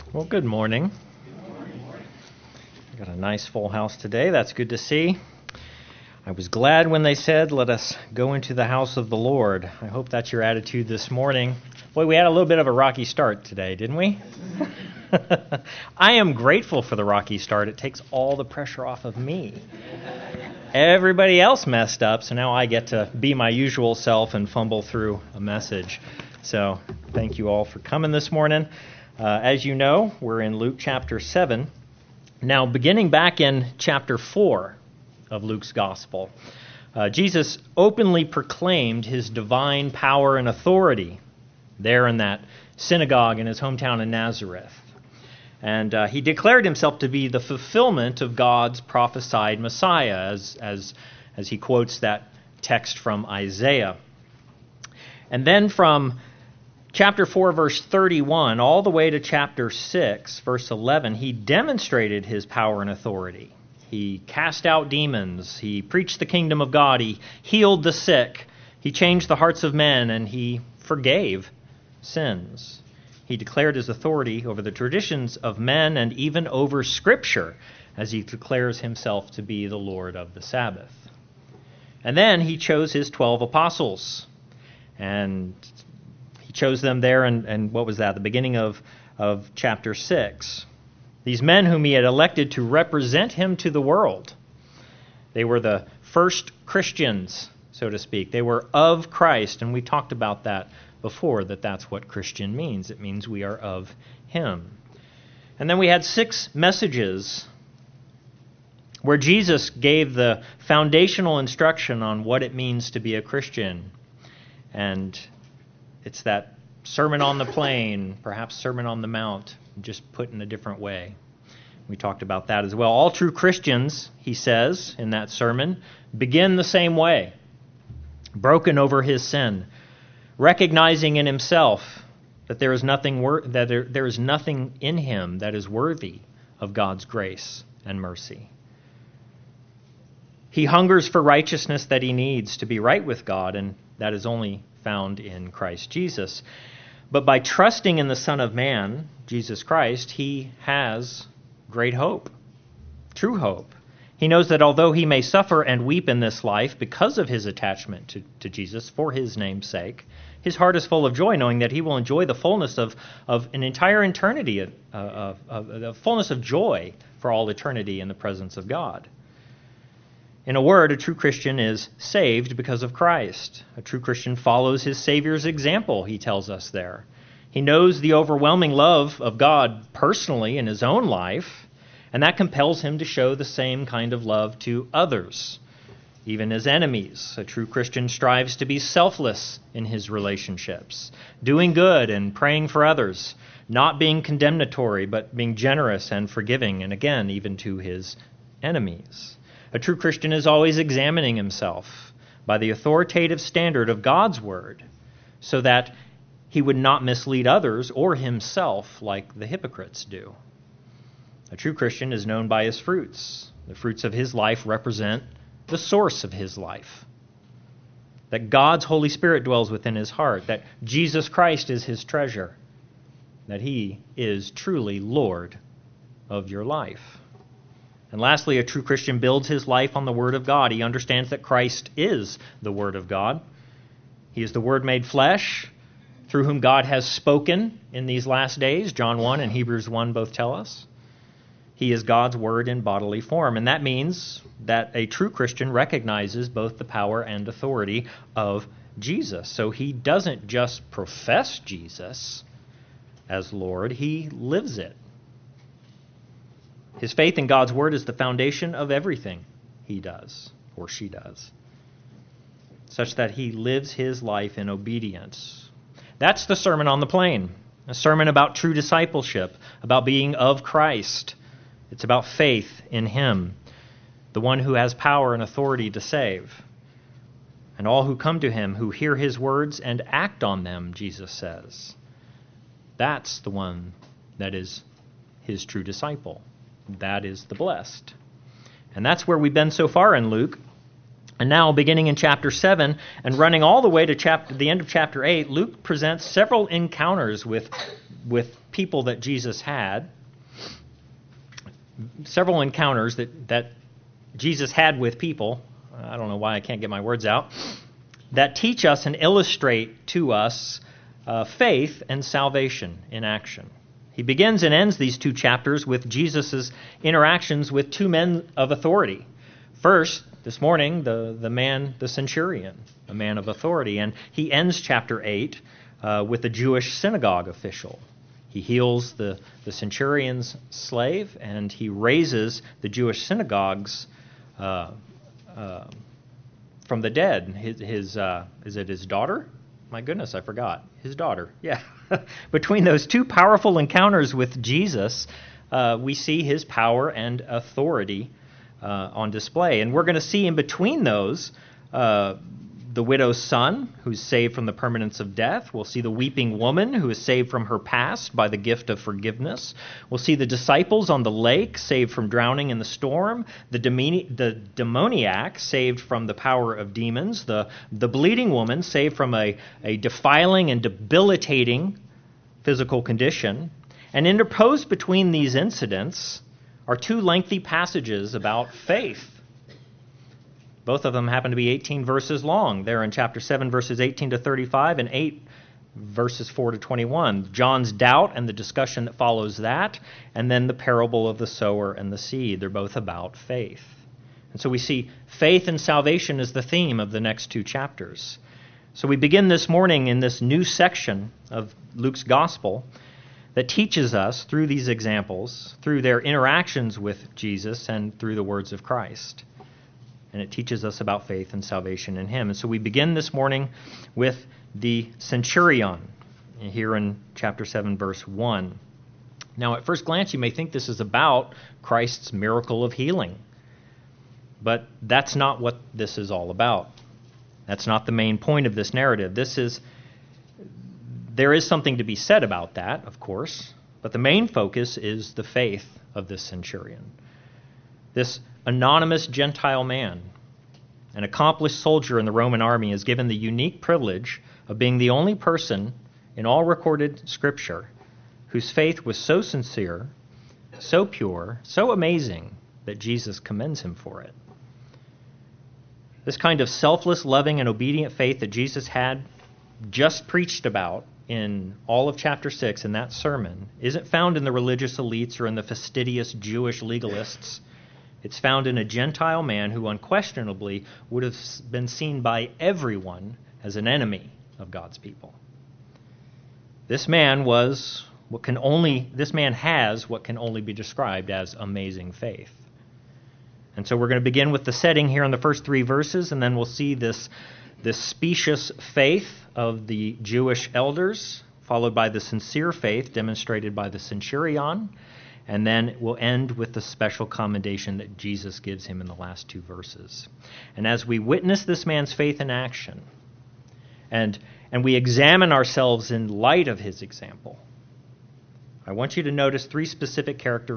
Well, good morning. Got a nice full house today. That's good to see. I was glad when they said, "Let us go into the house of the Lord." I hope that's your attitude this morning. Boy, we had a little bit of a rocky start today, didn't we? I am grateful for the rocky start. It takes all the pressure off of me. Everybody else messed up, so now I get to be my usual self and fumble through a message. So thank you all for coming this morning. As you know, we're in Luke chapter 7. Now, beginning back in chapter 4 of Luke's Gospel, Jesus openly proclaimed his divine power and authority there in that synagogue in his hometown in Nazareth. And he declared himself to be the fulfillment of God's prophesied Messiah, as he quotes that text from Isaiah. And then from chapter 4, verse 31, all the way to chapter 6, verse 11, he demonstrated his power and authority. He cast out demons. He preached the kingdom of God. He healed the sick. He changed the hearts of men, and he forgave sins. He declared his authority over the traditions of men and even over Scripture, as he declares himself to be the Lord of the Sabbath. And then he chose his 12 apostles, and he chose them there, and what was that? The beginning of chapter 6. These men whom he had elected to represent him to the world. They were the first Christians, so to speak. They were of Christ, and we talked about that before, that's what Christian means. It means we are of him. And then we had 6 messages where Jesus gave the foundational instruction on what it means to be a Christian. And it's that Sermon on the Plain, perhaps Sermon on the Mount, just put in a different way. We talked about that as well. All true Christians, he says in that sermon, begin the same way, broken over his sin, recognizing in himself that there is nothing there is nothing in him that is worthy of God's grace and mercy. He hungers for righteousness that he needs to be right with God, and that is only found in Christ Jesus. But by trusting in the Son of Man, Jesus Christ, he has great hope, true hope. He knows that although he may suffer and weep in this life because of his attachment to Jesus for his name's sake, his heart is full of joy, knowing that he will enjoy the fullness of an entire eternity, the fullness of joy for all eternity in the presence of God. In a word, a true Christian is saved because of Christ. A true Christian follows his Savior's example, he tells us there. He knows the overwhelming love of God personally in his own life, and that compels him to show the same kind of love to others, even his enemies. A true Christian strives to be selfless in his relationships, doing good and praying for others, not being condemnatory, but being generous and forgiving, and again, even to his enemies. A true Christian is always examining himself by the authoritative standard of God's Word, so that he would not mislead others or himself like the hypocrites do. A true Christian is known by his fruits. The fruits of his life represent the source of his life. That God's Holy Spirit dwells within his heart, that Jesus Christ is his treasure, that he is truly Lord of your life. And lastly, a true Christian builds his life on the Word of God. He understands that Christ is the Word of God. He is the Word made flesh, through whom God has spoken in these last days. John 1 and Hebrews 1 both tell us. He is God's Word in bodily form. And that means that a true Christian recognizes both the power and authority of Jesus. So he doesn't just profess Jesus as Lord, he lives it. His faith in God's Word is the foundation of everything he does, or she does, such that he lives his life in obedience. That's the Sermon on the Plain, a sermon about true discipleship, about being of Christ. It's about faith in him, the one who has power and authority to save. And all who come to him, who hear his words and act on them, Jesus says. That's the one that is his true disciple. That is the blessed. And that's where we've been so far in Luke. And now, beginning in chapter 7 and running all the way to the end of chapter 8, Luke presents several encounters with with people that Jesus had, several encounters that Jesus had with people. I don't know why I can't get my words out, that teach us and illustrate to us faith and salvation in action. He begins and ends these two chapters with Jesus' interactions with two men of authority. First, this morning, the centurion, a man of authority. And he ends chapter 8 with a Jewish synagogue official. He heals the centurion's slave, and he raises the Jewish synagogue's from the dead. Is it his daughter? My goodness, I forgot. His daughter, yeah. Between those two powerful encounters with Jesus, we see his power and authority on display. And we're going to see in between those the widow's son, who's saved from the permanence of death. We'll see the weeping woman, who is saved from her past by the gift of forgiveness. We'll see the disciples on the lake, saved from drowning in the storm. The demoniac, saved from the power of demons. The bleeding woman, saved from a defiling and debilitating physical condition. And interposed between these incidents are two lengthy passages about faith. Both of them happen to be 18 verses long. They're in chapter 7, verses 18 to 35, and 8, verses 4 to 21. John's doubt and the discussion that follows that, and then the parable of the sower and the seed. They're both about faith. And so we see faith and salvation is the theme of the next two chapters. So we begin this morning in this new section of Luke's gospel that teaches us through these examples, through their interactions with Jesus and through the words of Christ. And it teaches us about faith and salvation in him. And so we begin this morning with the centurion here in chapter 7, verse 1. Now, at first glance, you may think this is about Christ's miracle of healing. But that's not what this is all about. That's not the main point of this narrative. There is something to be said about that, of course, but the main focus is the faith of this centurion. This anonymous Gentile man, an accomplished soldier in the Roman army, is given the unique privilege of being the only person in all recorded Scripture whose faith was so sincere, so pure, so amazing that Jesus commends him for it. This kind of selfless, loving, and obedient faith that Jesus had just preached about in all of chapter 6 in that sermon isn't found in the religious elites or in the fastidious Jewish legalists. It's found in a Gentile man who unquestionably would have been seen by everyone as an enemy of God's people. This man has what can only be described as amazing faith. And so we're going to begin with the setting here in the first 3 verses, and then we'll see this specious faith of the Jewish elders, followed by the sincere faith demonstrated by the centurion. And then we'll end with the special commendation that Jesus gives him in the last 2 verses. And as we witness this man's faith in action, and we examine ourselves in light of his example, I want you to notice 3 specific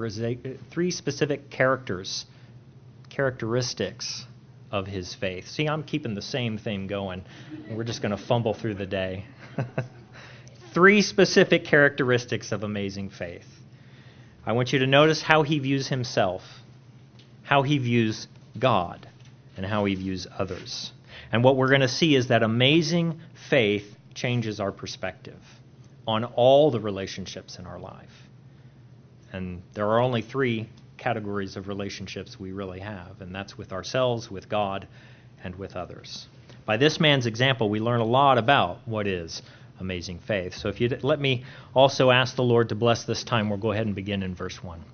characteristics of his faith. See, I'm keeping the same thing going. We're just going to fumble through the day. 3 specific characteristics of amazing faith. I want you to notice how he views himself, how he views God, and how he views others. And what we're going to see is that amazing faith changes our perspective on all the relationships in our life. And there are only 3 categories of relationships we really have, and that's with ourselves, with God, and with others. By this man's example, we learn a lot about what is amazing faith. So if you'd let me also ask the Lord to bless this time, we'll go ahead and begin in verse 1.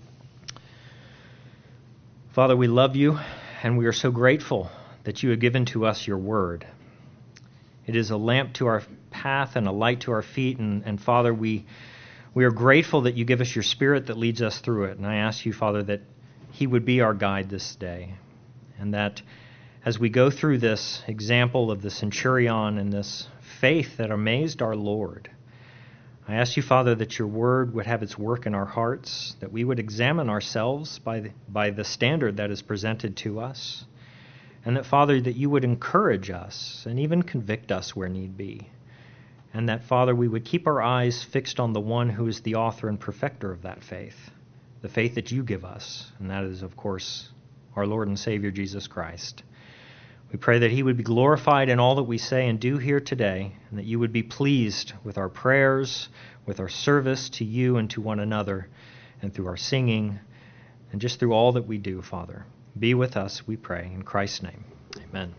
Father, we love you, and we are so grateful that you have given to us your word. It is a lamp to our path and a light to our feet, and Father, we are grateful that you give us your Spirit that leads us through it. And I ask you, Father, that he would be our guide this day, and that as we go through this example of the centurion and this faith that amazed our Lord, I ask you, Father, that your word would have its work in our hearts, that we would examine ourselves by the standard that is presented to us, and that, Father, that you would encourage us and even convict us where need be. and that, Father, we would keep our eyes fixed on the one who is the author and perfecter of that faith, the faith that you give us, and that is, of course, our Lord and Savior, Jesus Christ. We pray that he would be glorified in all that we say and do here today, and that you would be pleased with our prayers, with our service to you and to one another, and through our singing, and just through all that we do, Father. Be with us, we pray, in Christ's name. Amen.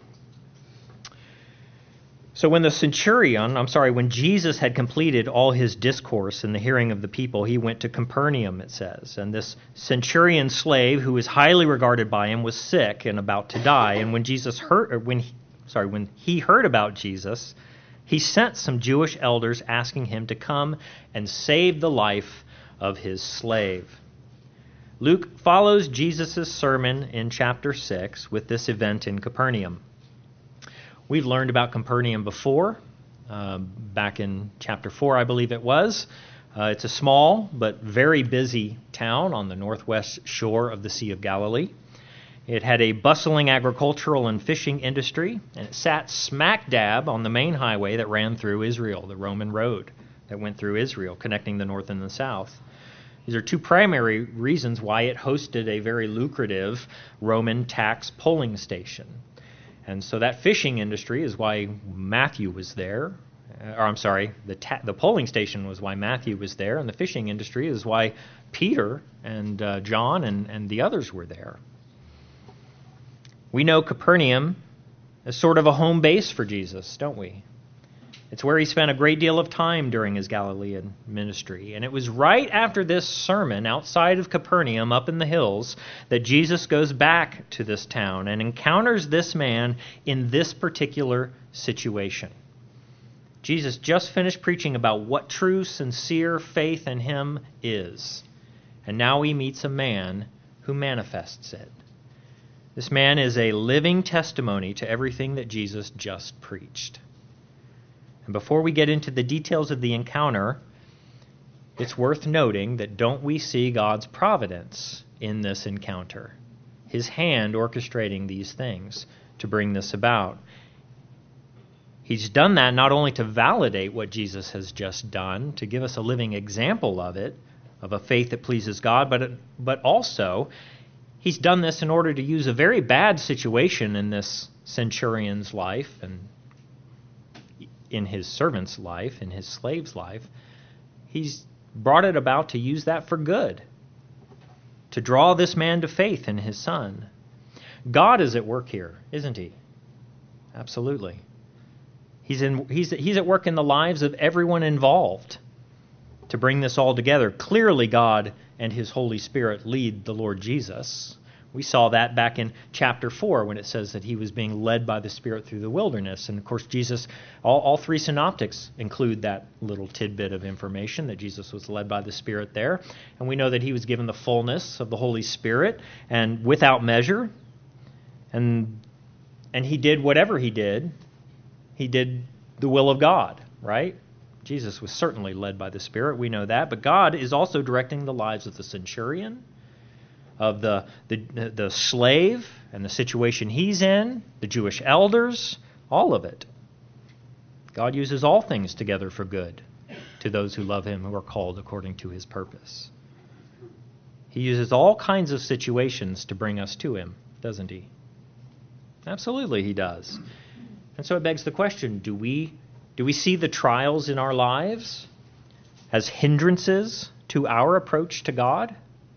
So when Jesus had completed all his discourse in the hearing of the people, he went to Capernaum, it says. And this centurion slave, who was highly regarded by him, was sick and about to die. And when he heard about Jesus, he sent some Jewish elders asking him to come and save the life of his slave. Luke follows Jesus' sermon in chapter 6 with this event in Capernaum. We've learned about Capernaum before, back in chapter 4, I believe it was. It's a small but very busy town on the northwest shore of the Sea of Galilee. It had a bustling agricultural and fishing industry, and it sat smack dab on the main highway that ran through Israel, the Roman road that went through Israel, connecting the north and the south. These are two primary reasons why it hosted a very lucrative Roman tax polling station. And so that fishing industry is why Matthew was there. The polling station was why Matthew was there, and the fishing industry is why Peter and John and the others were there. We know Capernaum as sort of a home base for Jesus, don't we? It's where he spent a great deal of time during his Galilean ministry. And it was right after this sermon outside of Capernaum up in the hills that Jesus goes back to this town and encounters this man in this particular situation. Jesus just finished preaching about what true, sincere faith in him is. And now he meets a man who manifests it. This man is a living testimony to everything that Jesus just preached. And before we get into the details of the encounter, it's worth noting that don't we see God's providence in this encounter? His hand orchestrating these things to bring this about. He's done that not only to validate what Jesus has just done, to give us a living example of it, of a faith that pleases God, but also he's done this in order to use a very bad situation in this centurion's life and in his servant's life, in his slave's life. He's brought it about to use that for good, to draw this man to faith in his son. God is at work here, isn't he? Absolutely. He's at work in the lives of everyone involved to bring this all together. Clearly, God and his Holy Spirit lead the Lord Jesus. We saw that back in chapter 4 when it says that he was being led by the Spirit through the wilderness. And of course, Jesus, all three synoptics include that little tidbit of information that Jesus was led by the Spirit there. And we know that he was given the fullness of the Holy Spirit and without measure. And he did whatever he did the will of God, right? Jesus was certainly led by the Spirit, we know that. But God is also directing the lives of the centurion, of the slave and the situation he's in, the Jewish elders, all of it. God uses all things together for good to those who love him, who are called according to his purpose. He uses all kinds of situations to bring us to him, doesn't he? Absolutely he does. And so it begs the question, do we see the trials in our lives as hindrances to our approach to God?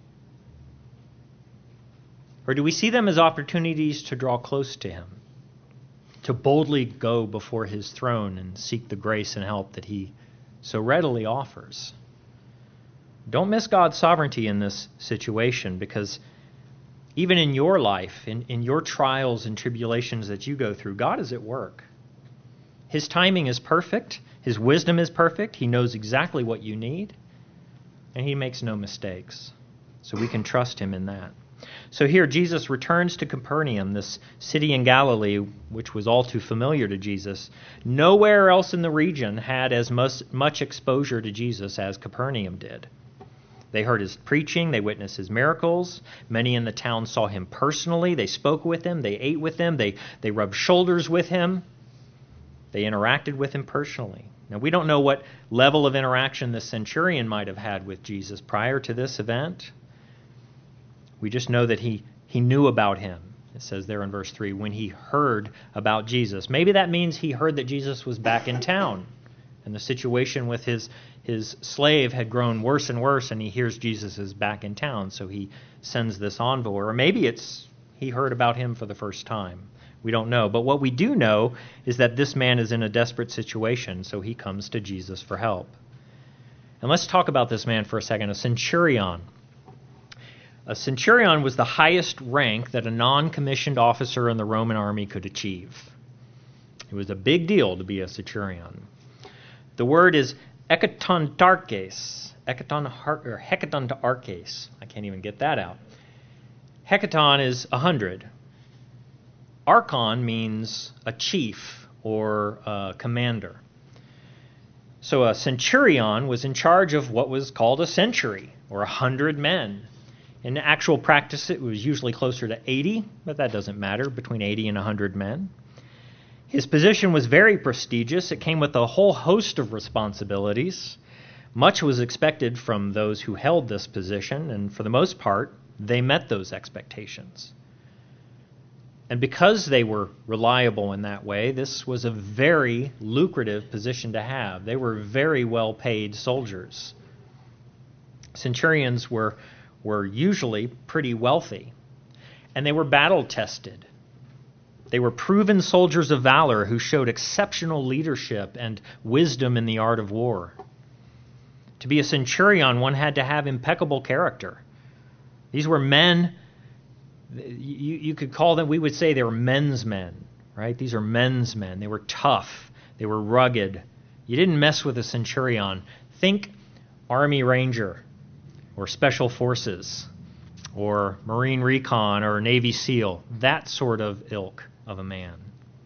Or do we see them as opportunities to draw close to him, to boldly go before his throne and seek the grace and help that he so readily offers? Don't miss God's sovereignty in this situation, because even in your life, in your trials and tribulations that you go through, God is at work. His timing is perfect. His wisdom is perfect. He knows exactly what you need, and he makes no mistakes. So we can trust him in that. So here Jesus returns to Capernaum, this city in Galilee, which was all too familiar to Jesus. Nowhere else in the region had as much exposure to Jesus as Capernaum did. They heard his preaching, they witnessed his miracles. Many in the town saw him personally. They spoke with him, they ate with him, they rubbed shoulders with him. They interacted with him personally. Now, we don't know what level of interaction the centurion might have had with Jesus prior to this event. We just know that he knew about him. It says there in verse 3, when he heard about Jesus. Maybe that means he heard that Jesus was back in town, and the situation with his slave had grown worse and worse, and he hears Jesus is back in town, so he sends this envoy. Or maybe it's he heard about him for the first time. We don't know. But what we do know is that this man is in a desperate situation, so he comes to Jesus for help. And let's talk about this man for a second, a centurion. A centurion was the highest rank that a non-commissioned officer in the Roman army could achieve. It was a big deal to be a centurion. The word is hecatontarches. Hecatontarches. I can't even get that out. Hecaton is 100. Archon means a chief or a commander. So a centurion was in charge of what was called a century, or 100 men. In actual practice, it was usually closer to 80, but that doesn't matter, between 80 and 100 men. His position was very prestigious. It came with a whole host of responsibilities. Much was expected from those who held this position, and for the most part, they met those expectations. And because they were reliable in that way, this was a very lucrative position to have. They were very well-paid soldiers. Centurions were usually pretty wealthy, and they were battle-tested. They were proven soldiers of valor who showed exceptional leadership and wisdom in the art of war. To be a centurion, one had to have impeccable character. These were men, you could call them, we would say they were men's men, right? These are men's men. They were tough. They were rugged. You didn't mess with a centurion. Think Army Ranger or Special Forces or Marine Recon or Navy SEAL, that sort of ilk of a man.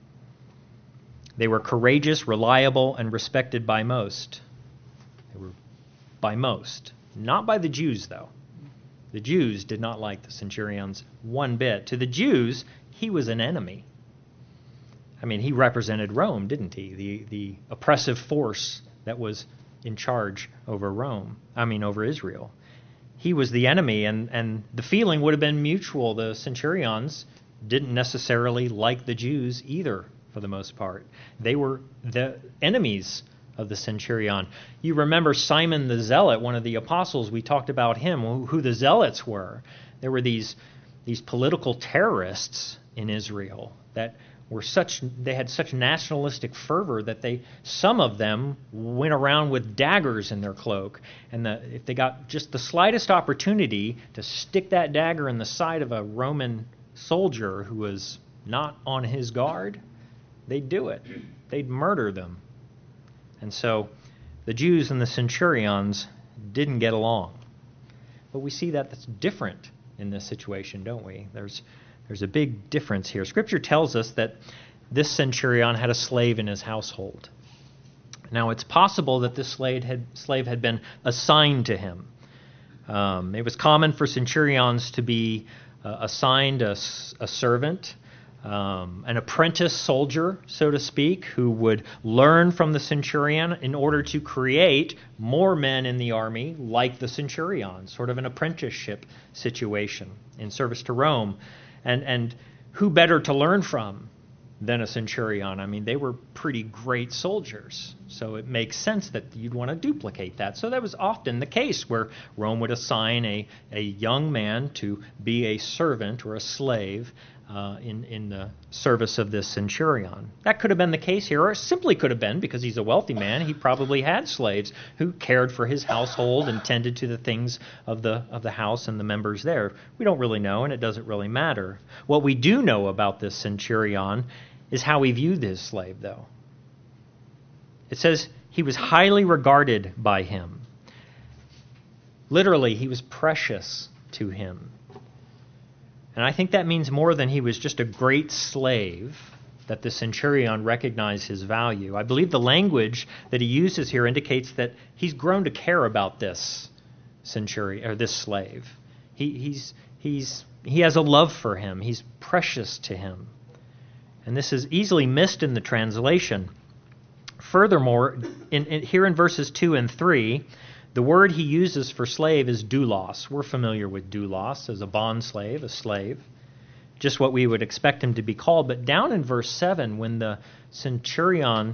They were courageous, reliable, and respected by most. They were by most. Not by the Jews, though. The Jews did not like the centurions one bit. To the Jews, he was an enemy. I mean, he represented Rome, didn't he? The oppressive force that was in charge over over Israel. He was the enemy, and the feeling would have been mutual. The centurions didn't necessarily like the Jews either, for the most part. They were the enemies of the centurion. You remember Simon the Zealot, one of the apostles. We talked about him, who the Zealots were. There were these political terrorists in Israel that they had such nationalistic fervor that some of them went around with daggers in their cloak, and if they got just the slightest opportunity to stick that dagger in the side of a Roman soldier who was not on his guard, they'd do it. They'd murder them. And so the Jews and the centurions didn't get along. But we see that that's different in this situation, don't we? There's a big difference here. Scripture tells us that this centurion had a slave in his household. Now, it's possible that this slave had been assigned to him. It was common for centurions to be assigned a servant, an apprentice soldier, so to speak, who would learn from the centurion in order to create more men in the army like the centurion, sort of an apprenticeship situation in service to Rome. And who better to learn from than a centurion? I mean, they were pretty great soldiers, so it makes sense that you'd want to duplicate that. So that was often the case where Rome would assign a young man to be a servant or a slave in the service of this centurion. That could have been the case here, or it simply could have been because he's a wealthy man. He probably had slaves who cared for his household and tended to the things of the house and the members there. We don't really know, and it doesn't really matter. What we do know about this centurion is how he viewed his slave, though. It says he was highly regarded by him. Literally, he was precious to him. And I think that means more than he was just a great slave, that the centurion recognized his value. I believe the language that he uses here indicates that he's grown to care about this centurion or this slave. He has a love for him. He's precious to him. And this is easily missed in the translation. Furthermore, here in verses 2 and 3, the word he uses for slave is doulos. We're familiar with doulos as a bond slave, a slave, just what we would expect him to be called. But down in verse 7, when the centurion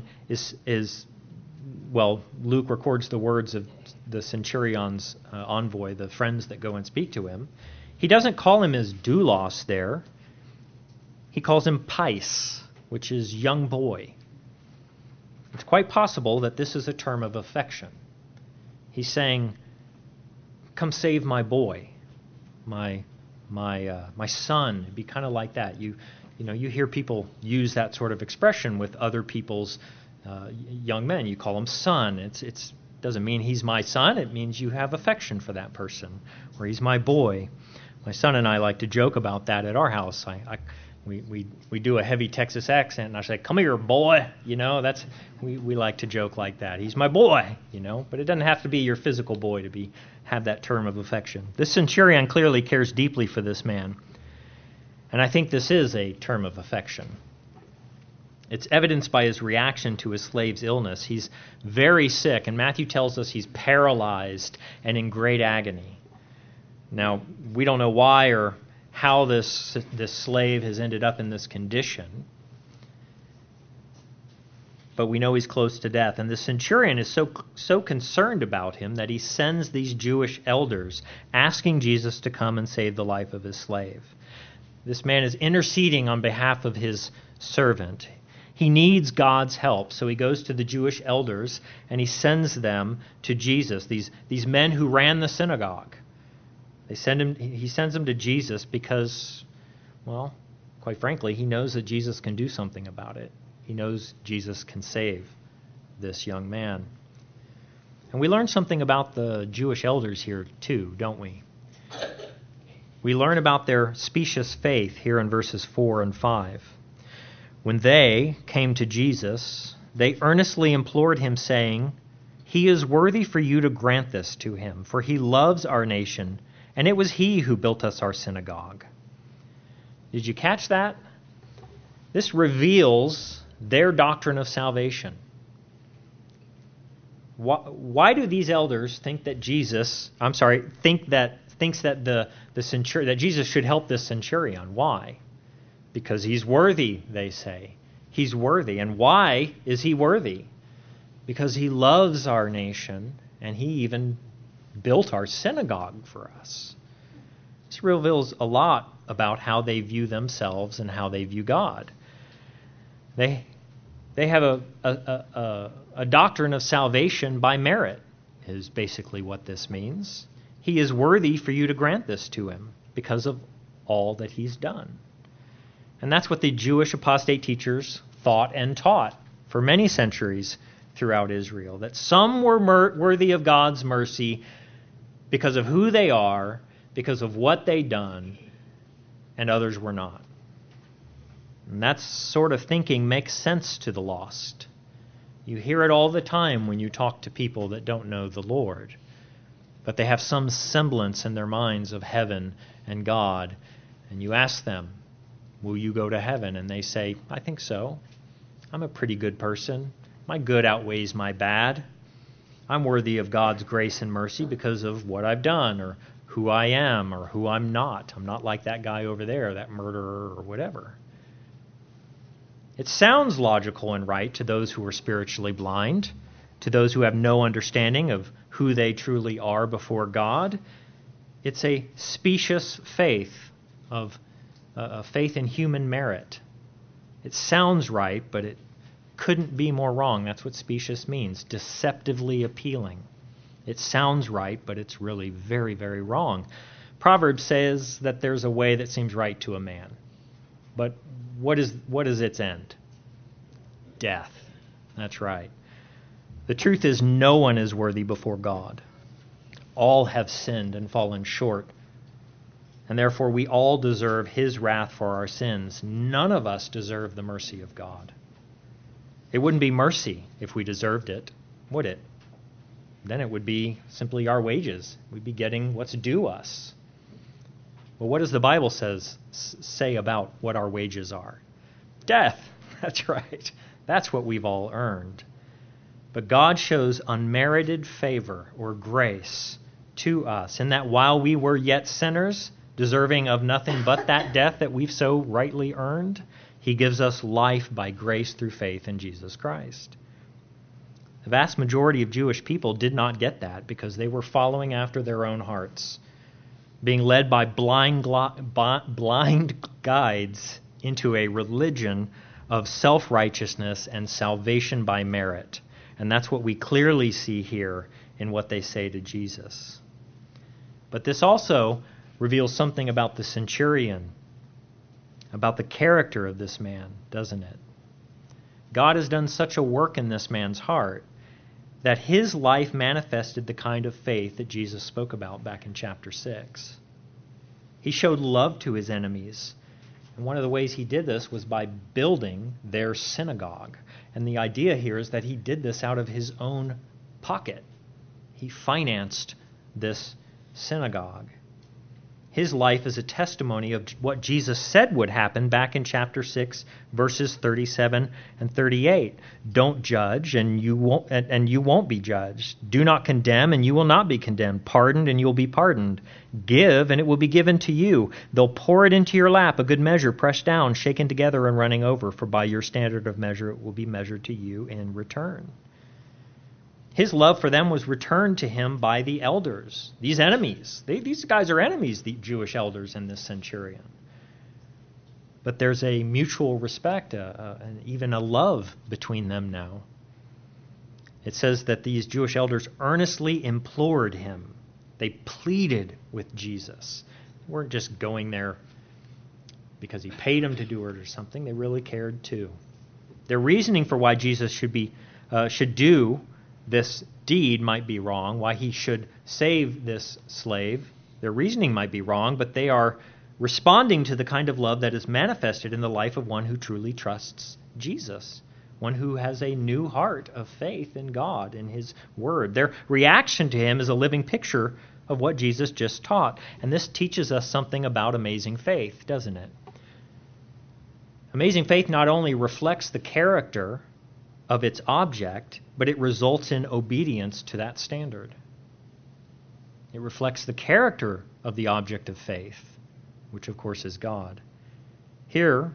Luke records the words of the centurion's envoy, the friends that go and speak to him. He doesn't call him as doulos there. He calls him pais, which is young boy. It's quite possible that this is a term of affection. He's saying, "Come save my boy, my son." It'd be kind of like that. You hear people use that sort of expression with other people's young men. You call him son. It doesn't mean he's my son. It means you have affection for that person, or he's my boy. My son and I like to joke about that at our house. We do a heavy Texas accent, and I say, "Come here, boy." We like to joke like that. He's my boy, but it doesn't have to be your physical boy to have that term of affection. This centurion clearly cares deeply for this man, and I think this is a term of affection. It's evidenced by his reaction to his slave's illness. He's very sick, and Matthew tells us he's paralyzed and in great agony. Now, we don't know why or how this slave has ended up in this condition, but we know he's close to death. And the centurion is so concerned about him that he sends these Jewish elders asking Jesus to come and save the life of his slave. This man is interceding on behalf of his servant. He needs God's help, so he goes to the Jewish elders and he sends them to Jesus, these men who ran the synagogue. He sends them to Jesus because, quite frankly, he knows that Jesus can do something about it. He knows Jesus can save this young man. And we learn something about the Jewish elders here too, don't we? We learn about their specious faith here in verses 4 and 5. When they came to Jesus, they earnestly implored him, saying, "He is worthy for you to grant this to him, for he loves our nation, and it was he who built us our synagogue." Did you catch that? This reveals their doctrine of salvation. Why do these elders think that that Jesus should help this centurion? Why? Because he's worthy, they say. He's worthy. And why is he worthy? Because he loves our nation, and he even built our synagogue for us. This reveals a lot about how they view themselves and how they view God. They have a doctrine of salvation by merit, is basically what this means. He is worthy for you to grant this to him because of all that he's done. And that's what the Jewish apostate teachers thought and taught for many centuries throughout Israel, that some were worthy of God's mercy because of who they are, because of what they'd done, and others were not. And that sort of thinking makes sense to the lost. You hear it all the time when you talk to people that don't know the Lord, but they have some semblance in their minds of heaven and God, and you ask them, "Will you go to heaven?" And they say, "I think so. I'm a pretty good person. My good outweighs my bad. I'm worthy of God's grace and mercy because of what I've done or who I am or who I'm not. I'm not like that guy over there, that murderer or whatever." It sounds logical and right to those who are spiritually blind, to those who have no understanding of who they truly are before God. It's a specious faith of a faith in human merit. It sounds right, but it couldn't be more wrong. That's what specious means, deceptively appealing. It sounds right, but it's really very, very wrong. Proverbs says that there's a way that seems right to a man. But what is its end? Death. That's right. The truth is no one is worthy before God. All have sinned and fallen short, and therefore we all deserve his wrath for our sins. None of us deserve the mercy of God. It wouldn't be mercy if we deserved it, would it? Then it would be simply our wages. We'd be getting what's due us. Well, what does the Bible say about what our wages are? Death. That's right. That's what we've all earned. But God shows unmerited favor or grace to us, in that while we were yet sinners, deserving of nothing but that death that we've so rightly earned, he gives us life by grace through faith in Jesus Christ. The vast majority of Jewish people did not get that because they were following after their own hearts, being led by blind guides into a religion of self-righteousness and salvation by merit. And that's what we clearly see here in what they say to Jesus. But this also reveals something about the centurion, about the character of this man, doesn't it? God has done such a work in this man's heart that his life manifested the kind of faith that Jesus spoke about back in chapter 6. He showed love to his enemies. And one of the ways he did this was by building their synagogue. And the idea here is that he did this out of his own pocket. He financed this synagogue. His life is a testimony of what Jesus said would happen back in chapter 6, verses 37 and 38. Don't judge, and you won't be judged. Do not condemn, and you will not be condemned. Pardon, and you will be pardoned. Give, and it will be given to you. They'll pour it into your lap, a good measure, pressed down, shaken together, and running over. For by your standard of measure it will be measured to you in return. His love for them was returned to him by the elders, these enemies. These guys are enemies, the Jewish elders and this centurion. But there's a mutual respect, and even a love between them now. It says that these Jewish elders earnestly implored him. They pleaded with Jesus. They weren't just going there because he paid them to do it or something. They really cared too. Their reasoning for why Jesus should do this deed might be wrong, why he should save this slave. Their reasoning might be wrong, but they are responding to the kind of love that is manifested in the life of one who truly trusts Jesus, one who has a new heart of faith in God, in his word. Their reaction to him is a living picture of what Jesus just taught. And this teaches us something about amazing faith, doesn't it? Amazing faith not only reflects the character of its object, but it results in obedience to that standard. It reflects the character of the object of faith, which of course is God. Here,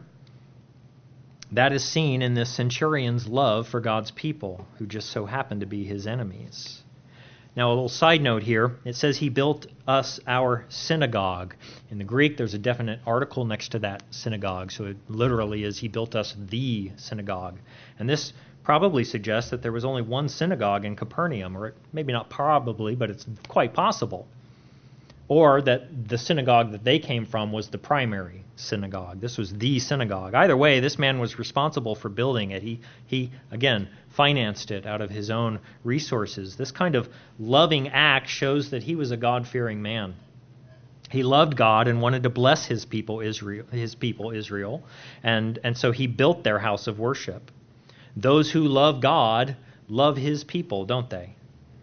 that is seen in this centurion's love for God's people, who just so happen to be his enemies. Now, a little side note here. It says he built us our synagogue. In the Greek, there's a definite article next to that synagogue, so it literally is he built us the synagogue. And this probably suggests that there was only one synagogue in Capernaum, or maybe not probably, but it's quite possible. Or that the synagogue that they came from was the primary synagogue. This was the synagogue. Either way, this man was responsible for building it. He again, financed it out of his own resources. This kind of loving act shows that he was a God-fearing man. He loved God and wanted to bless his people Israel, and so he built their house of worship. Those who love God love his people, don't they?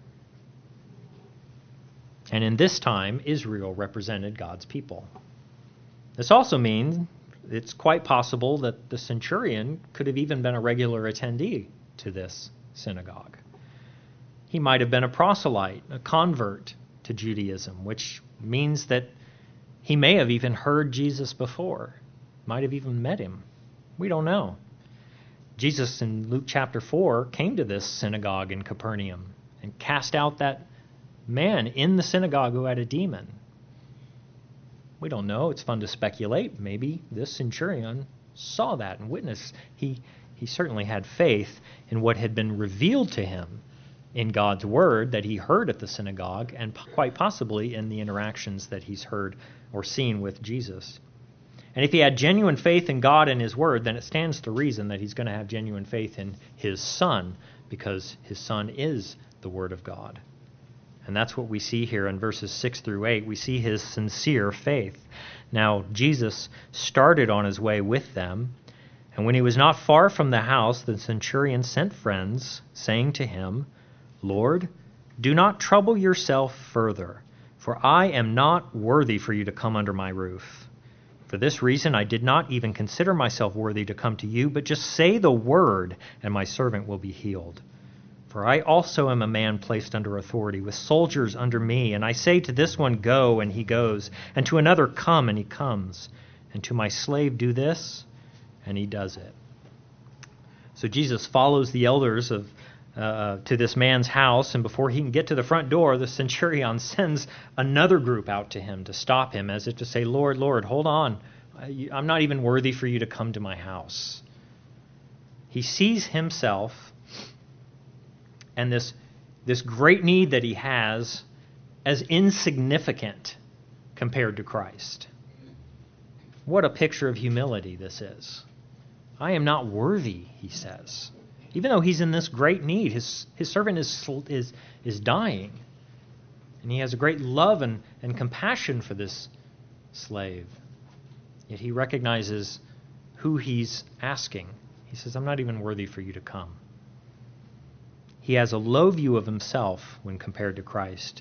And in this time, Israel represented God's people. This also means it's quite possible that the centurion could have even been a regular attendee to this synagogue. He might have been a proselyte, a convert to Judaism, which means that he may have even heard Jesus before, might have even met him. We don't know. Jesus in Luke chapter 4 came to this synagogue in Capernaum and cast out that man in the synagogue who had a demon. We don't know. It's fun to speculate. Maybe this centurion saw that and witnessed. He certainly had faith in what had been revealed to him in God's word that he heard at the synagogue, and quite possibly in the interactions that he's heard or seen with Jesus. And if he had genuine faith in God and his word, then it stands to reason that he's going to have genuine faith in his Son, because his Son is the Word of God. And that's what we see here in verses 6 through 8. We see his sincere faith. Now, Jesus started on his way with them, and when he was not far from the house, the centurion sent friends, saying to him, "Lord, do not trouble yourself further, for I am not worthy for you to come under my roof. For this reason I did not even consider myself worthy to come to you, but just say the word, and my servant will be healed. For I also am a man placed under authority, with soldiers under me. And I say to this one, go, and he goes. And to another, come, and he comes. And to my slave, do this, and he does it. So Jesus follows the elders to this man's house, and before he can get to the front door, the centurion sends another group out to him to stop him, as if to say, Lord, Lord, hold on. I'm not even worthy for you to come to my house. He sees himself and this great need that he has as insignificant compared to Christ. What a picture of humility this is. I am not worthy, he says. Even though he's in this great need, his servant is dying. And he has a great love and compassion for this slave. Yet he recognizes who he's asking. He says, I'm not even worthy for you to come. He has a low view of himself when compared to Christ.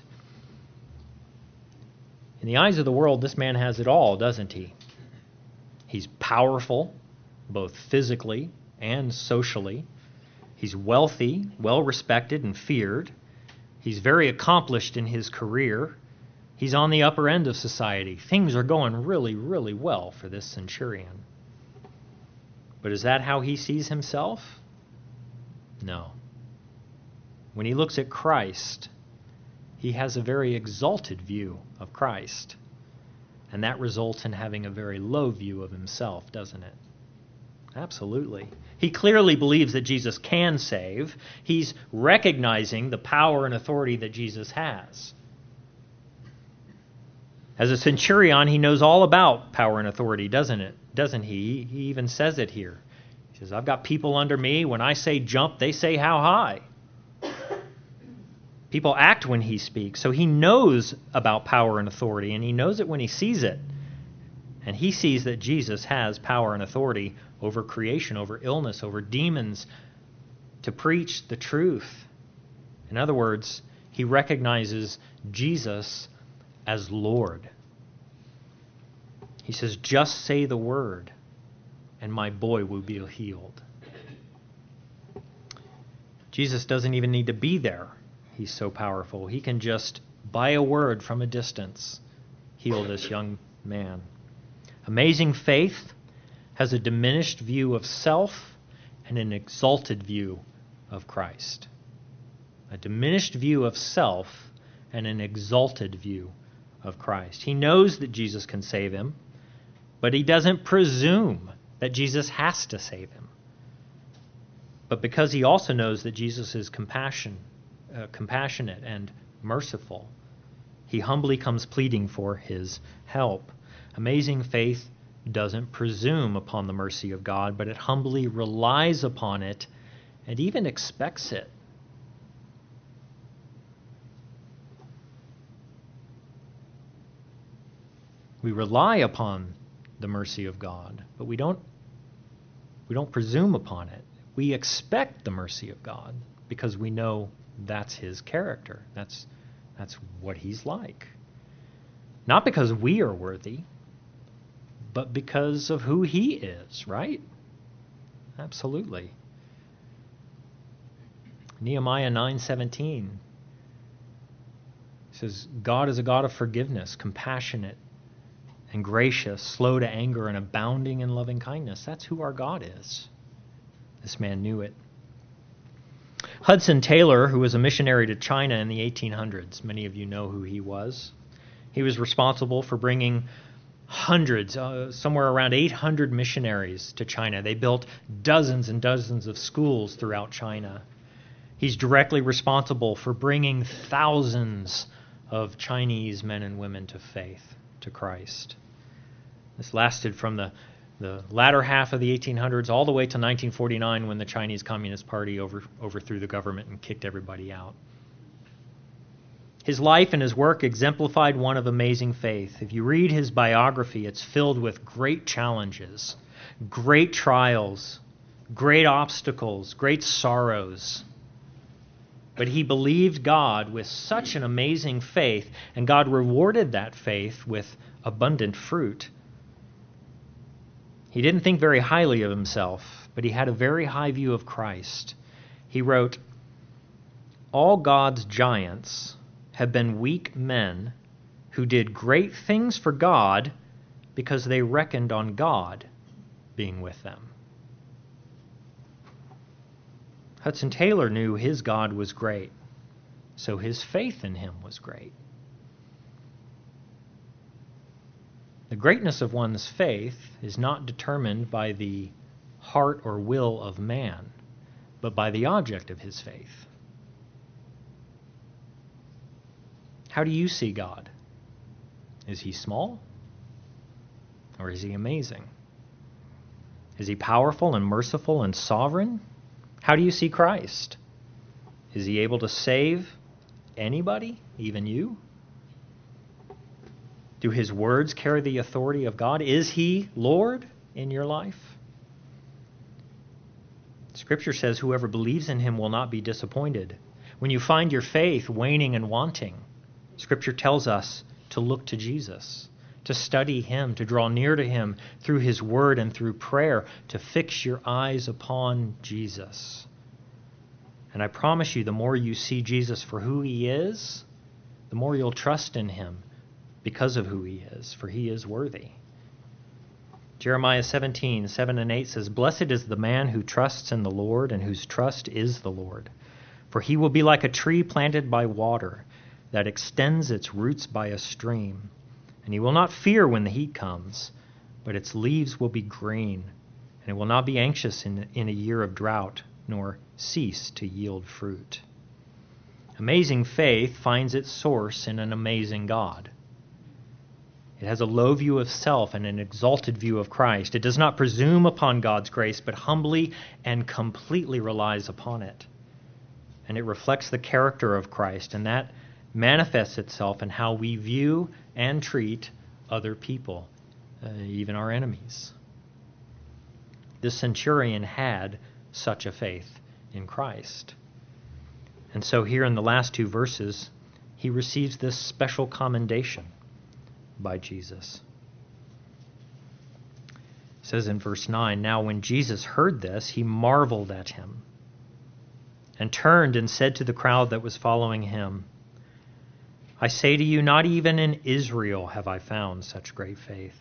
In the eyes of the world, this man has it all, doesn't he? He's powerful, both physically and socially. He's wealthy, well-respected and feared. He's very accomplished in his career. He's on the upper end of society. Things are going really, really well for this centurion. But is that how he sees himself? No. When he looks at Christ, he has a very exalted view of Christ. And that results in having a very low view of himself, doesn't it? Absolutely. He clearly believes that Jesus can save. He's recognizing the power and authority that Jesus has. As a centurion, he knows all about power and authority, doesn't he? He even says it here. He says, I've got people under me. When I say jump, they say how high. People act when he speaks. So he knows about power and authority, and he knows it when he sees it. And he sees that Jesus has power and authority over creation, over illness, over demons, to preach the truth. In other words, he recognizes Jesus as Lord. He says, just say the word, and my boy will be healed. Jesus doesn't even need to be there. He's so powerful. He can just, by a word from a distance, heal this young man. Amazing faith has a diminished view of self and an exalted view of Christ. A diminished view of self and an exalted view of Christ. He knows that Jesus can save him, but he doesn't presume that Jesus has to save him. But because he also knows that Jesus is compassionate and merciful, he humbly comes pleading for his help. Amazing faith doesn't presume upon the mercy of God, but it humbly relies upon it and even expects it. We rely upon the mercy of God, but we don't presume upon it. We expect the mercy of God because we know that's his character. That's what he's like. Not because we are worthy, but because of who he is, right? Absolutely. Nehemiah 9:17 says, God is a God of forgiveness, compassionate and gracious, slow to anger, and abounding in loving kindness. That's who our God is. This man knew it. Hudson Taylor, who was a missionary to China in the 1800s, many of you know who he was. He was responsible for bringing hundreds, somewhere around 800 missionaries to China. They built dozens and dozens of schools throughout China. He's directly responsible for bringing thousands of Chinese men and women to faith, to Christ. This lasted from the latter half of the 1800s all the way to 1949 when the Chinese Communist Party overthrew the government and kicked everybody out. His life and his work exemplified one of amazing faith. If you read his biography, it's filled with great challenges, great trials, great obstacles, great sorrows. But he believed God with such an amazing faith, and God rewarded that faith with abundant fruit. He didn't think very highly of himself, but he had a very high view of Christ. He wrote, all God's giants have been weak men who did great things for God because they reckoned on God being with them. Hudson Taylor knew his God was great, so his faith in him was great. The greatness of one's faith is not determined by the heart or will of man, but by the object of his faith. How do you see God? Is he small? Or is he amazing? Is he powerful and merciful and sovereign? How do you see Christ? Is he able to save anybody, even you? Do his words carry the authority of God? Is he Lord in your life? Scripture says whoever believes in him will not be disappointed. When you find your faith waning and wanting, Scripture tells us to look to Jesus, to study him, to draw near to him through his word and through prayer, to fix your eyes upon Jesus. And I promise you, the more you see Jesus for who he is, the more you'll trust in him because of who he is, for he is worthy. Jeremiah 17:7-8 says, "Blessed is the man who trusts in the Lord and whose trust is the Lord. For he will be like a tree planted by water that extends its roots by a stream. And he will not fear when the heat comes, but its leaves will be green, and it will not be anxious in a year of drought, nor cease to yield fruit." Amazing faith finds its source in an amazing God. It has a low view of self and an exalted view of Christ. It does not presume upon God's grace, but humbly and completely relies upon it. And it reflects the character of Christ, and that manifests itself in how we view and treat other people, even our enemies. This centurion had such a faith in Christ. And so here in the last two verses, he receives this special commendation by Jesus. It says in verse 9, "Now when Jesus heard this, he marveled at him and turned and said to the crowd that was following him, 'I say to you, not even in Israel have I found such great faith.'"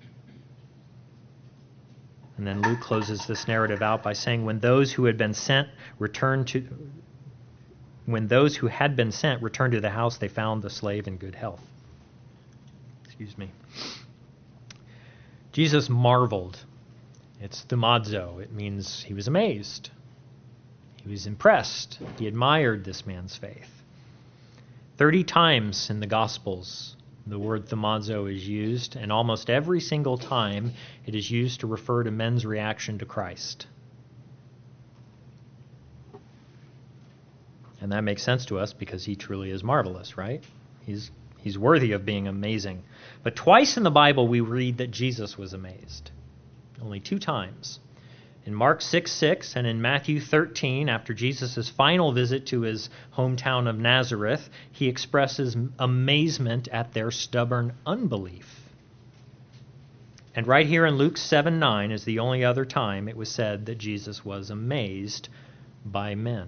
And then Luke closes this narrative out by saying, when those who had been sent returned to the house, they found the slave in good health. Jesus marveled. It's thumazo. It means he was amazed. He was impressed. He admired this man's faith. 30 times in the Gospels, the word thumazo is used, and almost every single time it is used to refer to men's reaction to Christ. And that makes sense to us because he truly is marvelous, right? He's worthy of being amazing. But twice in the Bible we read that Jesus was amazed. Only 2 times. In Mark 6:6 and in Matthew 13, after Jesus' final visit to his hometown of Nazareth, he expresses amazement at their stubborn unbelief. And right here in Luke 7:9 is the only other time it was said that Jesus was amazed by men.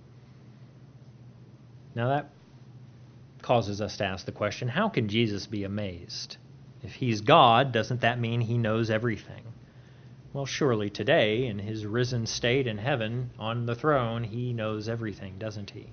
Now that causes us to ask the question, how can Jesus be amazed? If he's God, doesn't that mean he knows everything? Well, surely today, in his risen state in heaven, on the throne, he knows everything, doesn't he?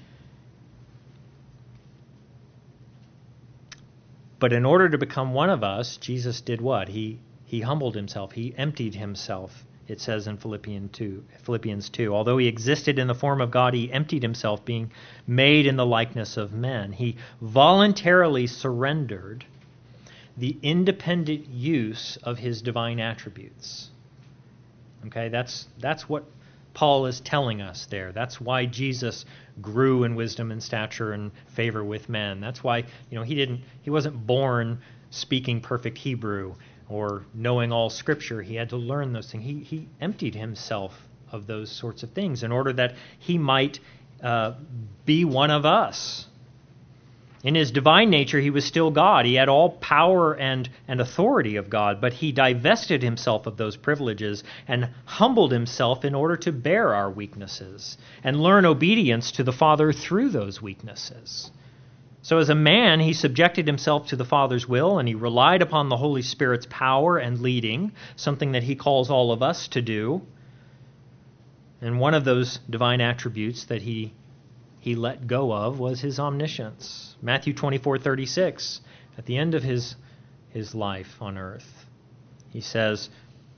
But in order to become one of us, Jesus did what? He humbled himself. He emptied himself, it says in Philippians 2. Although he existed in the form of God, he emptied himself, being made in the likeness of men. He voluntarily surrendered the independent use of his divine attributes. Okay, that's what Paul is telling us there. That's why Jesus grew in wisdom and stature and favor with men. That's why, he wasn't born speaking perfect Hebrew or knowing all Scripture. He had to learn those things. He emptied himself of those sorts of things in order that he might be one of us. In his divine nature, he was still God. He had all power and authority of God, but he divested himself of those privileges and humbled himself in order to bear our weaknesses and learn obedience to the Father through those weaknesses. So as a man, he subjected himself to the Father's will, and he relied upon the Holy Spirit's power and leading, something that he calls all of us to do. And one of those divine attributes that he let go of was his omniscience. Matthew 24:36, at the end of his life on earth, he says,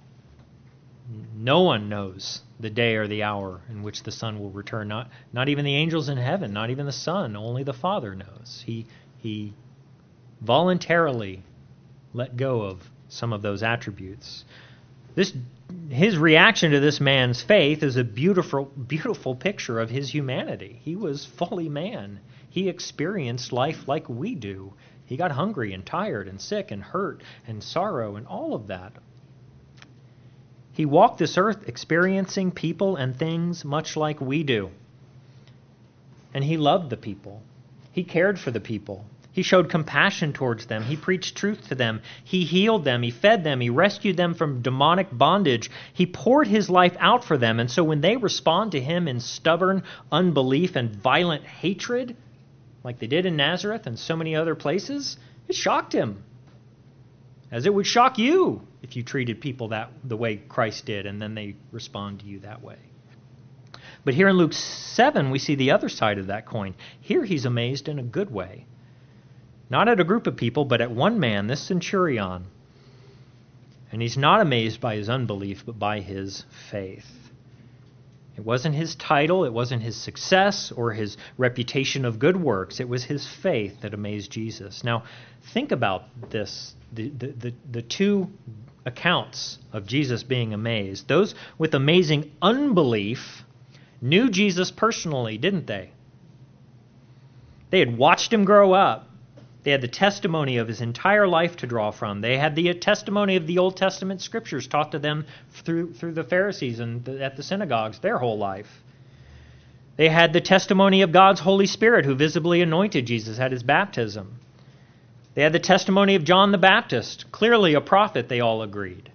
"No one knows the day or the hour in which the Son will return, not even the angels in heaven, not even the Son, only the Father knows." He voluntarily let go of some of those attributes. His reaction to this man's faith is a beautiful, beautiful picture of his humanity. He was fully man. He experienced life like we do. He got hungry and tired and sick and hurt and sorrow and all of that. He walked this earth experiencing people and things much like we do. And he loved the people. He cared for the people. He showed compassion towards them. He preached truth to them. He healed them. He fed them. He rescued them from demonic bondage. He poured his life out for them. And so when they respond to him in stubborn unbelief and violent hatred, like they did in Nazareth and so many other places, it shocked him. As it would shock you if you treated people the way Christ did, and then they respond to you that way. But here in Luke 7, we see the other side of that coin. Here he's amazed in a good way. Not at a group of people, but at one man, this centurion. And he's not amazed by his unbelief, but by his faith. It wasn't his title, it wasn't his success or his reputation of good works. It was his faith that amazed Jesus. Now, think about this. The two accounts of Jesus being amazed. Those with amazing unbelief knew Jesus personally, didn't they? They had watched him grow up. They had the testimony of his entire life to draw from. They had the testimony of the Old Testament scriptures taught to them through the Pharisees and at the synagogues their whole life. They had the testimony of God's Holy Spirit who visibly anointed Jesus at his baptism. They had the testimony of John the Baptist, clearly a prophet, they all agreed.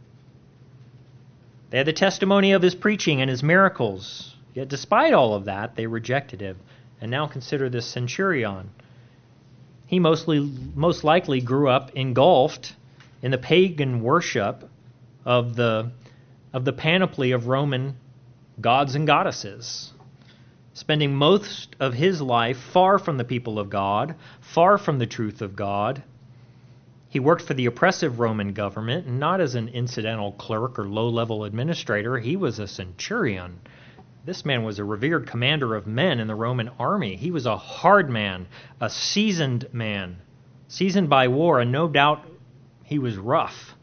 They had the testimony of his preaching and his miracles. Yet despite all of that, they rejected him. And now consider this centurion. He most likely grew up engulfed in the pagan worship of the panoply of Roman gods and goddesses, spending most of his life far from the people of God, far from the truth of God. He worked for the oppressive Roman government, not as an incidental clerk or low-level administrator. He was a centurion. This man was a revered commander of men in the Roman army. He was a hard man, a seasoned man, seasoned by war, and no doubt he was rough.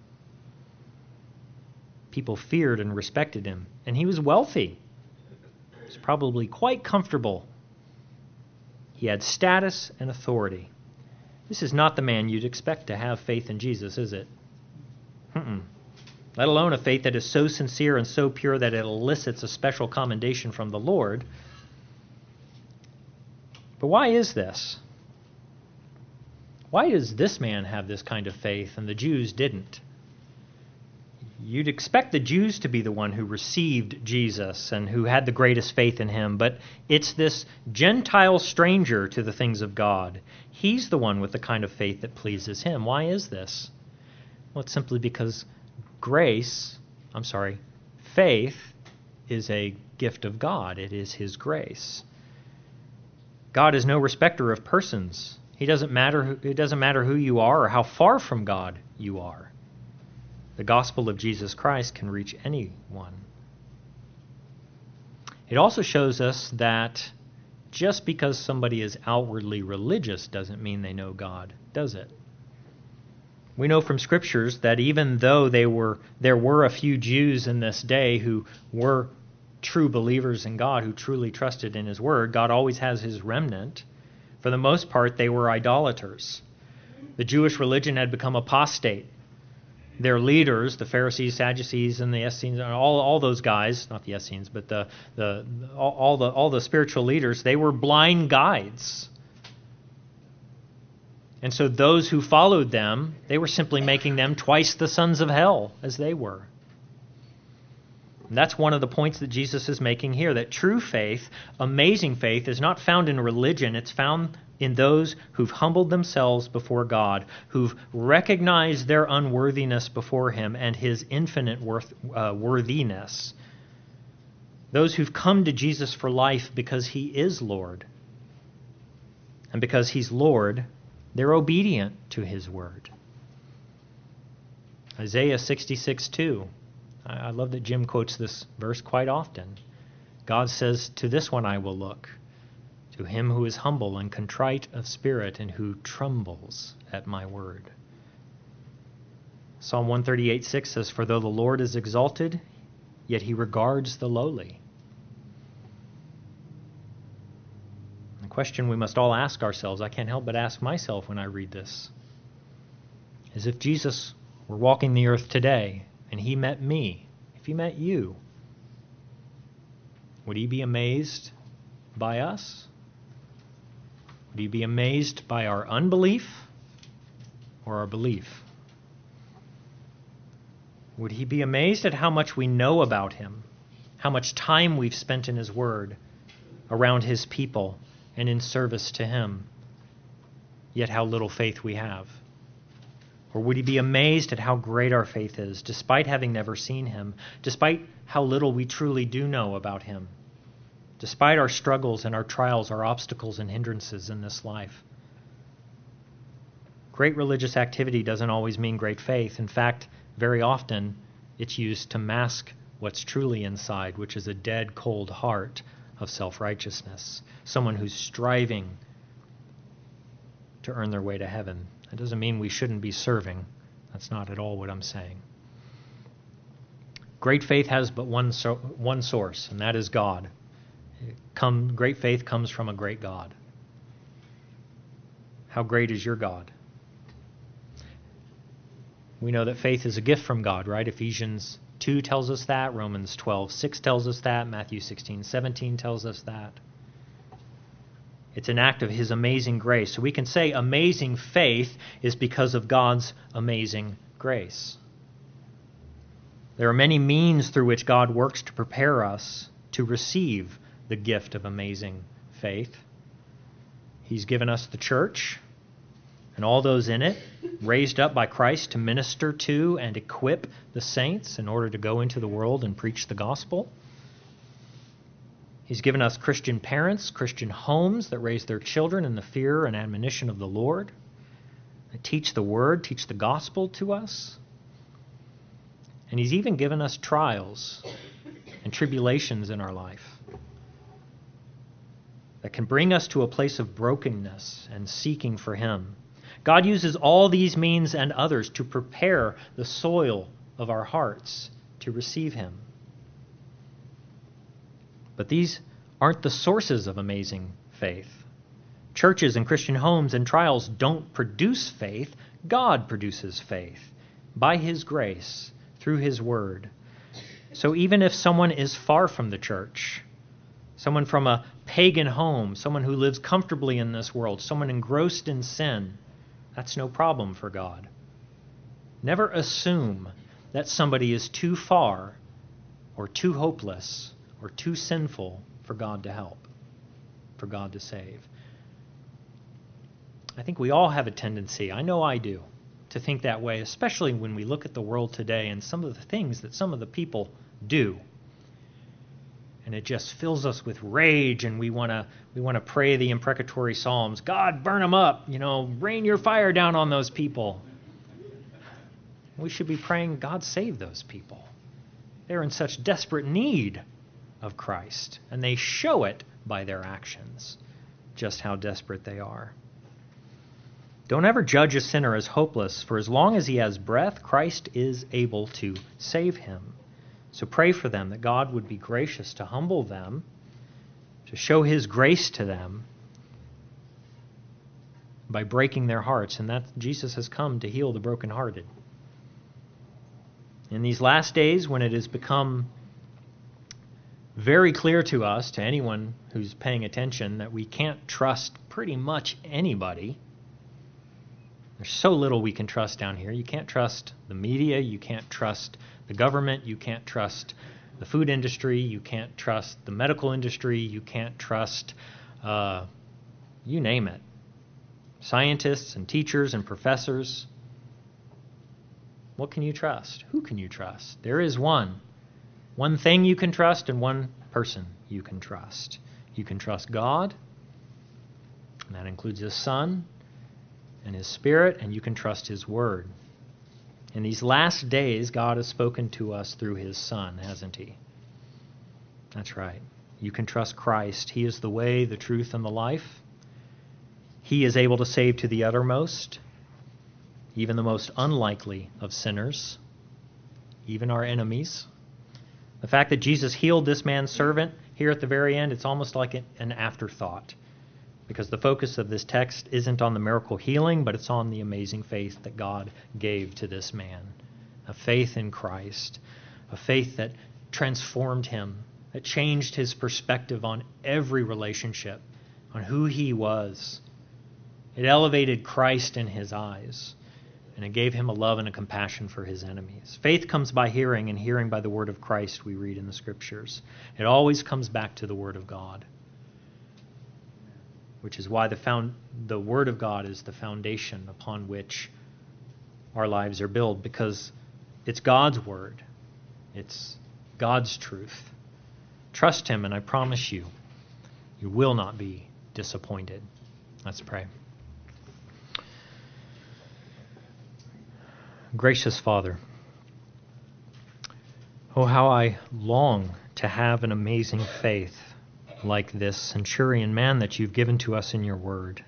People feared and respected him, and he was wealthy. He was probably quite comfortable. He had status and authority. This is not the man you'd expect to have faith in Jesus, is it? Let alone a faith that is so sincere and so pure that it elicits a special commendation from the Lord. But why is this? Why does this man have this kind of faith and the Jews didn't? You'd expect the Jews to be the one who received Jesus and who had the greatest faith in him, but it's this Gentile stranger to the things of God. He's the one with the kind of faith that pleases him. Why is this? Well, it's simply because faith is a gift of God. It is his grace. God is no respecter of persons. It doesn't matter who you are or how far from God you are. The gospel of Jesus Christ can reach anyone. It also shows us that just because somebody is outwardly religious doesn't mean they know God, does it? We know from scriptures that even though there were a few Jews in this day who were true believers in God, who truly trusted in his word, God always has his remnant. For the most part, they were idolaters. The Jewish religion had become apostate. Their leaders, the Pharisees, Sadducees, and the Essenes, all those guys, not the Essenes, but all the spiritual leaders, they were blind guides. And so those who followed them, they were simply making them twice the sons of hell as they were. And that's one of the points that Jesus is making here, that true faith, amazing faith, is not found in religion. It's found in those who've humbled themselves before God, who've recognized their unworthiness before Him and His infinite worthiness. Those who've come to Jesus for life because He is Lord. And because He's Lord, they're obedient to His word. Isaiah 66:2. I love that Jim quotes this verse quite often. God says, "To this one I will look, to him who is humble and contrite of spirit and who trembles at my word." Psalm 138:6 says, "For though the Lord is exalted, yet He regards the lowly." The question we must all ask ourselves, I can't help but ask myself when I read this, is if Jesus were walking the earth today and He met me, if He met you, would He be amazed by us? Would He be amazed by our unbelief or our belief? Would He be amazed at how much we know about Him, how much time we've spent in His Word, around His people, and in service to Him, yet how little faith we have? Or would He be amazed at how great our faith is, despite having never seen Him, despite how little we truly do know about Him, despite our struggles and our trials, our obstacles and hindrances in this life? Great religious activity doesn't always mean great faith. In fact, very often it's used to mask what's truly inside, which is a dead, cold heart of self-righteousness, someone who's striving to earn their way to heaven. That doesn't mean we shouldn't be serving. That's not at all what I'm saying. Great faith has but one source, and that is God. Great faith comes from a great God. How great is your God? We know that faith is a gift from God, right? Ephesians 2 tells us that. Romans 12:6 tells us that. Matthew 16:17 tells us that. It's an act of His amazing grace. So we can say amazing faith is because of God's amazing grace. There are many means through which God works to prepare us to receive the gift of amazing faith. He's given us the church and all those in it, raised up by Christ to minister to and equip the saints in order to go into the world and preach the gospel. He's given us Christian parents, Christian homes that raise their children in the fear and admonition of the Lord, that teach the word, teach the gospel to us. And He's even given us trials and tribulations in our life that can bring us to a place of brokenness and seeking for Him. God uses all these means and others to prepare the soil of our hearts to receive Him. But these aren't the sources of amazing faith. Churches and Christian homes and trials don't produce faith. God produces faith by His grace, through His Word. So even if someone is far from the church, someone from a pagan home, someone who lives comfortably in this world, someone engrossed in sin, that's no problem for God. Never assume that somebody is too far or too hopeless or too sinful for God to help, for God to save. I think we all have a tendency, I know I do, to think that way, especially when we look at the world today and some of the things that some of the people do. And it just fills us with rage, and we want to pray the imprecatory psalms. God, burn them up. Rain your fire down on those people. We should be praying, God, save those people. They're in such desperate need of Christ, and they show it by their actions, just how desperate they are. Don't ever judge a sinner as hopeless, for as long as he has breath, Christ is able to save him. So pray for them that God would be gracious to humble them, to show His grace to them by breaking their hearts. And that Jesus has come to heal the brokenhearted. In these last days, when it has become very clear to us, to anyone who's paying attention, that we can't trust pretty much anybody, There's so little we can trust down here. You can't trust the media. You can't trust the government. You can't trust the food industry. You can't trust the medical industry. You can't trust, you name it. Scientists and teachers and professors. What can you trust? Who can you trust? There is one thing you can trust and one person you can trust. You can trust God, and that includes His Son and His Spirit, and you can trust His Word. In these last days, God has spoken to us through His Son, hasn't He? That's right. You can trust Christ. He is the way, the truth, and the life. He is able to save to the uttermost, even the most unlikely of sinners, even our enemies. The fact that Jesus healed this man's servant here at the very end, it's almost like an afterthought, because the focus of this text isn't on the miracle healing, but it's on the amazing faith that God gave to this man. A faith in Christ, a faith that transformed him, that changed his perspective on every relationship, on who he was. It elevated Christ in his eyes, and it gave him a love and a compassion for his enemies. Faith comes by hearing, and hearing by the word of Christ, we read in the Scriptures. It always comes back to the Word of God, which is why the Word of God is the foundation upon which our lives are built, because it's God's Word. It's God's truth. Trust Him, and I promise you, you will not be disappointed. Let's pray. Gracious Father, oh, how I long to have an amazing faith like this centurion man that you've given to us in your word.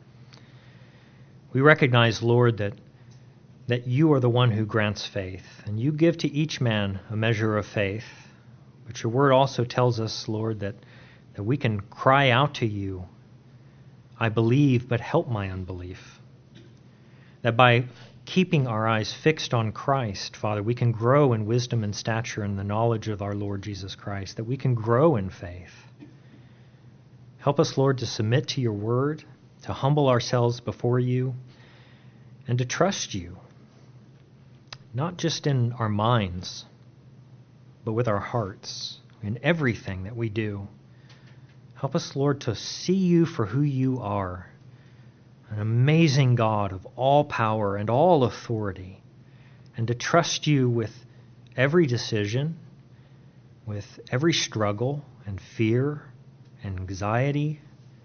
We recognize, Lord, that you are the one who grants faith, and you give to each man a measure of faith. But your word also tells us, Lord, that we can cry out to you, I believe, but help my unbelief. That by keeping our eyes fixed on Christ, Father, we can grow in wisdom and stature in the knowledge of our Lord Jesus Christ, that we can grow in faith. Help us, Lord, to submit to your word, to humble ourselves before you, and to trust you, not just in our minds, but with our hearts, in everything that we do. Help us, Lord, to see you for who you are, an amazing God of all power and all authority, and to trust you with every decision, with every struggle and fear and anxiety,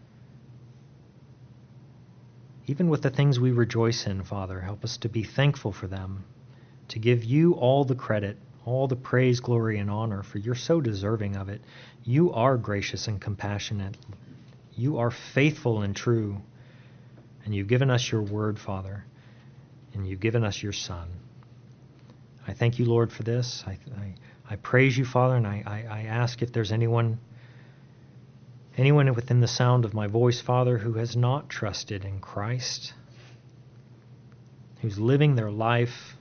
even with the things we rejoice in, Father. Help us to be thankful for them, to give you all the credit, all the praise, glory, and honor, for you're so deserving of it. You are gracious and compassionate. You are faithful and true. And you've given us your word, Father, and you've given us your Son. I thank you, Lord, for this. I praise you, Father, and I ask if there's anyone within the sound of my voice, Father, who has not trusted in Christ, who's living their life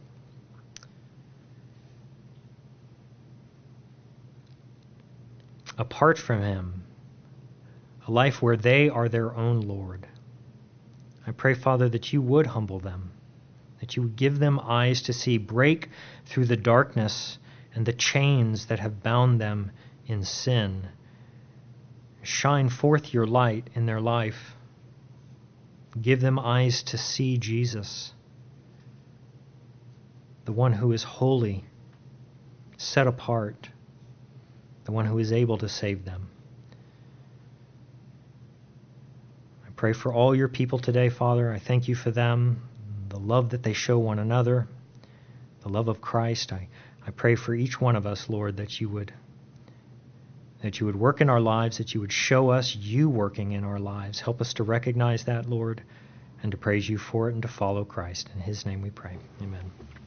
apart from him, a life where they are their own Lord. I pray, Father, that you would humble them, that you would give them eyes to see, break through the darkness and the chains that have bound them in sin. Shine forth your light in their life. Give them eyes to see Jesus, the one who is holy, set apart, the one who is able to save them. I pray for all your people today, Father. I thank you for them, the love that they show one another, the love of Christ. I pray for each one of us, Lord, that you would work in our lives, that you would show us you working in our lives. Help us to recognize that, Lord, and to praise you for it and to follow Christ. In his name we pray. Amen.